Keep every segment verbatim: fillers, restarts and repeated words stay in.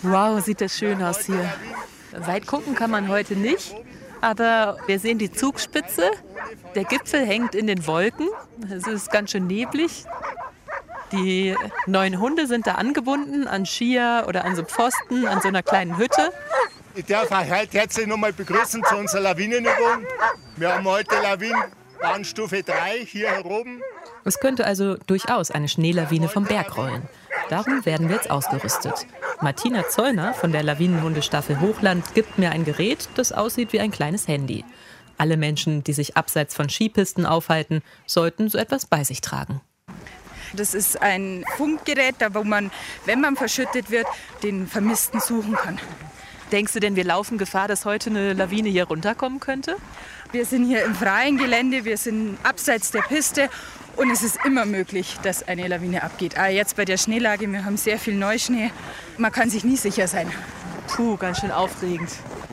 Wow, sieht das schön aus hier. Weit gucken kann man heute nicht, aber wir sehen die Zugspitze. Der Gipfel hängt in den Wolken. Es ist ganz schön neblig. Die neuen Hunde sind da angebunden an Skier oder an so Pfosten, an so einer kleinen Hütte. Ich darf euch heute herzlich nochmal begrüßen zu unserer Lawinenübung. Wir haben heute Lawinenbahnstufe drei hier oben. Es könnte also durchaus eine Schneelawine vom Berg rollen. Darum werden wir jetzt ausgerüstet. Martina Zollner von der Lawinenhundestaffel Hochland gibt mir ein Gerät, das aussieht wie ein kleines Handy. Alle Menschen, die sich abseits von Skipisten aufhalten, sollten so etwas bei sich tragen. Das ist ein Funkgerät, wo man, wenn man verschüttet wird, den Vermissten suchen kann. Denkst du denn, wir laufen Gefahr, dass heute eine Lawine hier runterkommen könnte? Wir sind hier im freien Gelände, wir sind abseits der Piste und es ist immer möglich, dass eine Lawine abgeht. Aber jetzt bei der Schneelage, wir haben sehr viel Neuschnee, man kann sich nie sicher sein. Puh, ganz schön aufregend.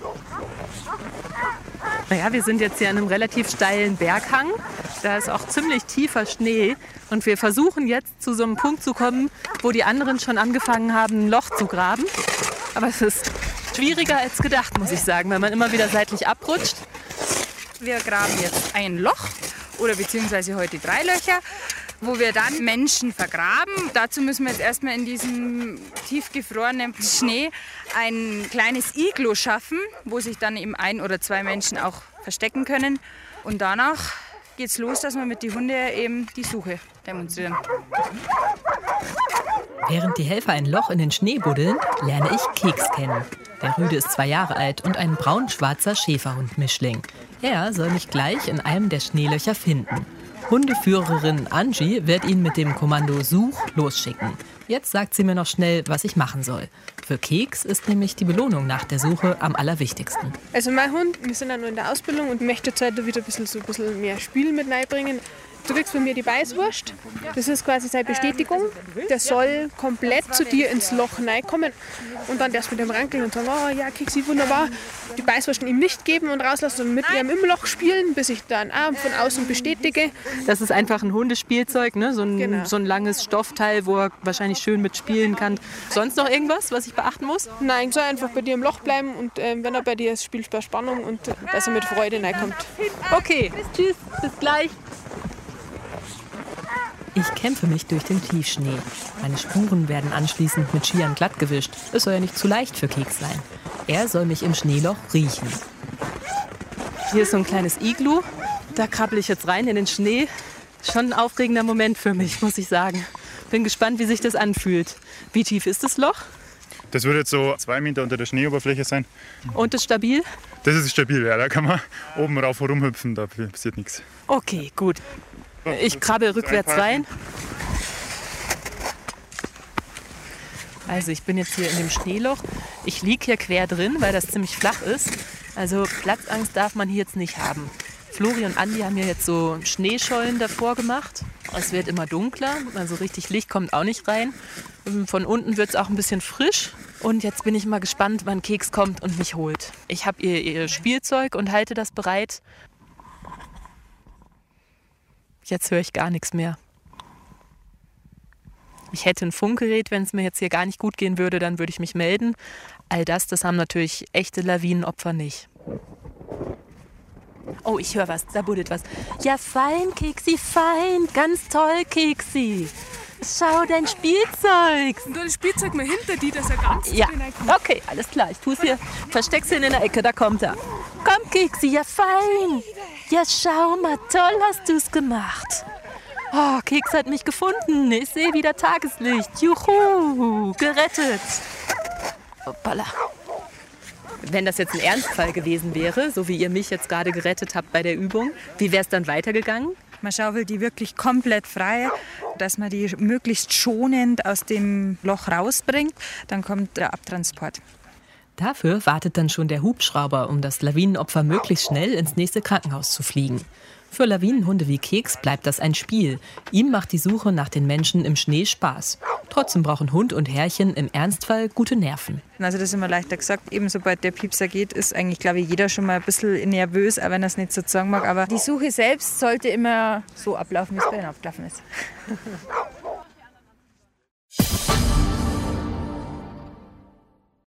Naja, wir sind jetzt hier an einem relativ steilen Berghang. Da ist auch ziemlich tiefer Schnee. Und wir versuchen jetzt zu so einem Punkt zu kommen, wo die anderen schon angefangen haben, ein Loch zu graben. Aber es ist schwieriger als gedacht, muss ich sagen, weil man immer wieder seitlich abrutscht. Wir graben jetzt ein Loch oder beziehungsweise heute drei Löcher, wo wir dann Menschen vergraben. Dazu müssen wir jetzt erstmal in diesem tiefgefrorenen Schnee ein kleines Iglu schaffen, wo sich dann eben ein oder zwei Menschen auch verstecken können. Und danach geht's los, dass wir mit den Hunden eben die Suche demonstrieren. Während die Helfer ein Loch in den Schnee buddeln, lerne ich Keks kennen. Der Rüde ist zwei Jahre alt und ein braun-schwarzer Schäferhund-Mischling. Er soll mich gleich in einem der Schneelöcher finden. Hundeführerin Angie wird ihn mit dem Kommando Such losschicken. Jetzt sagt sie mir noch schnell, was ich machen soll. Für Keks ist nämlich die Belohnung nach der Suche am allerwichtigsten. Also mein Hund, wir sind ja nur in der Ausbildung und möchte jetzt heute wieder ein bisschen, so ein bisschen mehr Spiel mit reinbringen. Du kriegst von mir die Beißwurst. Das ist quasi seine Bestätigung. Der soll komplett zu dir ins Loch reinkommen und dann erst mit dem rankeln und sagen, oh ja, Keksi, wunderbar. Die Beißwurst ihm nicht geben und rauslassen und mit ihm im Loch spielen, bis ich dann Arm von außen bestätige. Das ist einfach ein Hundespielzeug, ne? so, ein, Genau. so ein langes Stoffteil, wo er wahrscheinlich schön mitspielen kann. Sonst noch irgendwas, was ich beachten muss? Nein, soll einfach bei dir im Loch bleiben und äh, wenn er bei dir ist, spielst du bei Spannung und äh, dass er mit Freude reinkommt. Okay, tschüss, bis gleich. Ich kämpfe mich durch den Tiefschnee. Meine Spuren werden anschließend mit Skiern glatt gewischt. Es soll ja nicht zu leicht für Keks sein. Er soll mich im Schneeloch riechen. Hier ist so ein kleines Iglu. Da krabbel ich jetzt rein in den Schnee. Schon ein aufregender Moment für mich, muss ich sagen. Bin gespannt, wie sich das anfühlt. Wie tief ist das Loch? Das würde jetzt so zwei Meter unter der Schneeoberfläche sein. Und ist stabil? Das ist stabil, ja. Da kann man oben rauf rumhüpfen, da passiert nichts. Okay, gut. Ich krabbel rückwärts rein. Also ich bin jetzt hier in dem Schneeloch. Ich liege hier quer drin, weil das ziemlich flach ist. Also Platzangst darf man hier jetzt nicht haben. Flori und Andi haben hier jetzt so Schneeschollen davor gemacht. Es wird immer dunkler, also richtig Licht kommt auch nicht rein. Von unten wird es auch ein bisschen frisch. Und jetzt bin ich mal gespannt, wann Keks kommt und mich holt. Ich habe ihr, ihr Spielzeug und halte das bereit. Jetzt höre ich gar nichts mehr. Ich hätte ein Funkgerät, wenn es mir jetzt hier gar nicht gut gehen würde, dann würde ich mich melden. All das, das haben natürlich echte Lawinenopfer nicht. Oh, ich höre was, da buddelt was. Ja, fein, Keksi, fein, ganz toll, Keksi. Schau, dein Spielzeug. Und du das Spielzeug mal hinter dir, dass er ganz Ja, okay, alles klar. Ich tue es hier. Versteck's ihn in der Ecke, da kommt er. Komm, Keksi, ja fein. Ja, schau mal, toll hast du's gemacht. Oh, Keks hat mich gefunden. Ich sehe wieder Tageslicht. Juhu, gerettet. Hoppala. Wenn das jetzt ein Ernstfall gewesen wäre, so wie ihr mich jetzt gerade gerettet habt bei der Übung, wie wäre es dann weitergegangen? Man schaufelt die wirklich komplett frei, dass man die möglichst schonend aus dem Loch rausbringt. Dann kommt der Abtransport. Dafür wartet dann schon der Hubschrauber, um das Lawinenopfer möglichst schnell ins nächste Krankenhaus zu fliegen. Für Lawinenhunde wie Keks bleibt das ein Spiel. Ihm macht die Suche nach den Menschen im Schnee Spaß. Trotzdem brauchen Hund und Herrchen im Ernstfall gute Nerven. Also das ist immer leichter gesagt. Eben sobald der Piepser geht, ist eigentlich, glaube ich, jeder schon mal ein bisschen nervös, auch wenn er es nicht so sagen mag. Aber die Suche selbst sollte immer so ablaufen, wie es bei ihnen abgelaufen ist.